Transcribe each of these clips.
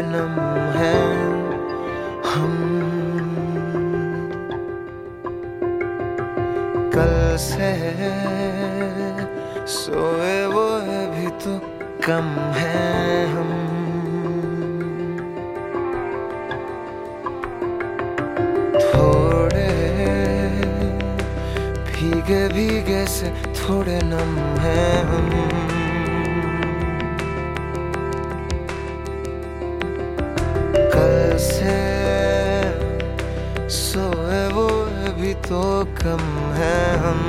शबनम हैं हम। कल से सोए वो भी तो कम हैं हम। थोड़े भीगे भीगे से थोड़े नम हैं हम। कल से सोए वो भी तो कम हैं हम।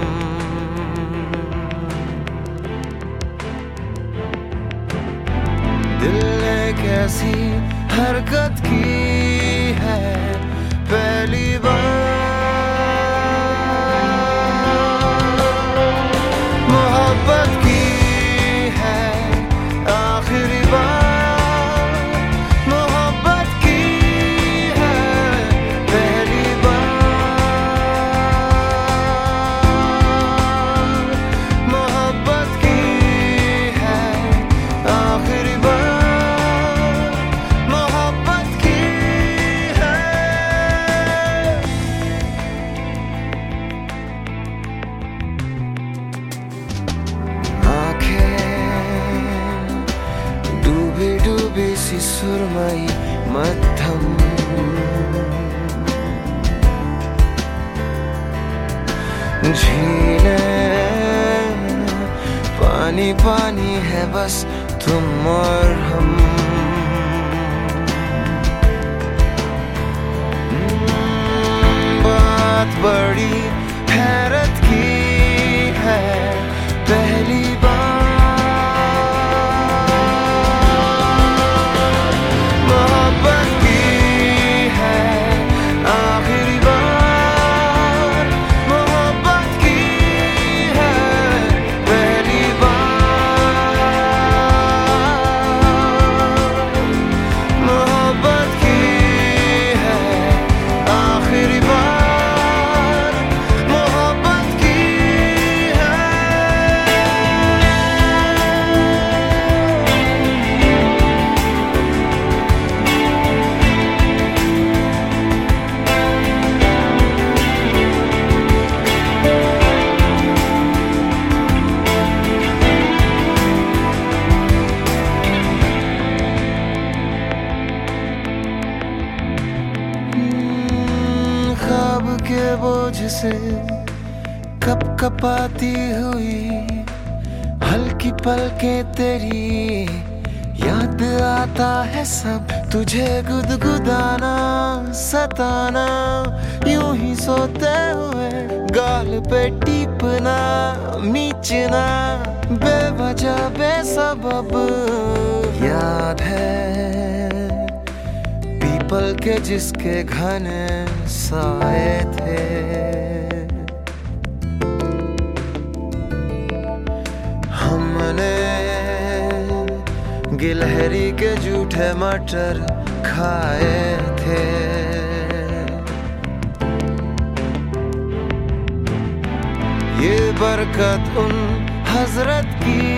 दिल ने कैसी हरकत की है पहली बार। मोहब्बत की है आखिरी बार। मोहब्बत की है पहली बार। मोहब्बत की है आखिरी बार। मोहब्बत की है। डूबी डूबी सी सुरमई मध्यम। झीलें पानी पानी है बस तुम और हम। बात बड़ी हैरत की है पहली बार। के बोझ से कप कपाती हुई हल्की पलकें तेरी याद आता है सब। तुझे गुदगुदाना सताना यूं ही सोते हुए गाल पे टीपना मीचना बेवजह बेसबब। याद है पल के जिसके घने साए थे। हमने गिलहरी के जूठे मटर खाए थे। ये बरकत उन हजरत की